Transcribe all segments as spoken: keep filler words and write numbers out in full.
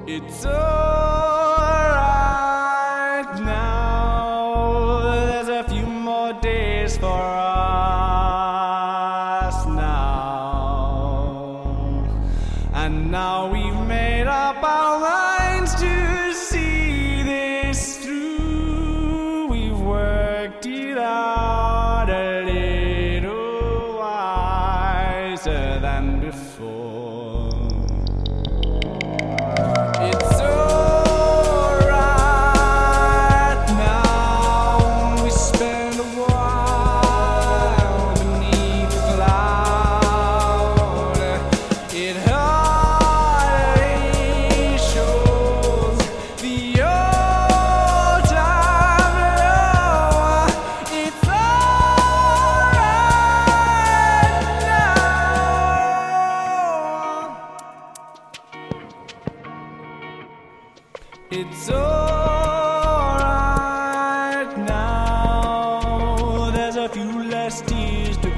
It's alright now. There's a few more days for us now. And now we've made up our minds to see this through. We've worked it out a little wiser than before. It's alright now. We spend a while beneath the cloud. It hardly shows the old time low. It's alright now. It's alright now. There's a few less tears to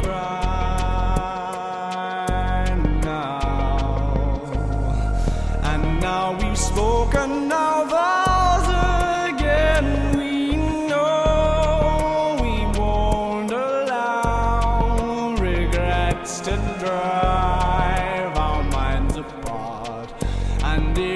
cry now. And now we've spoken our vows again. We know we won't allow regrets to drive our minds apart. And if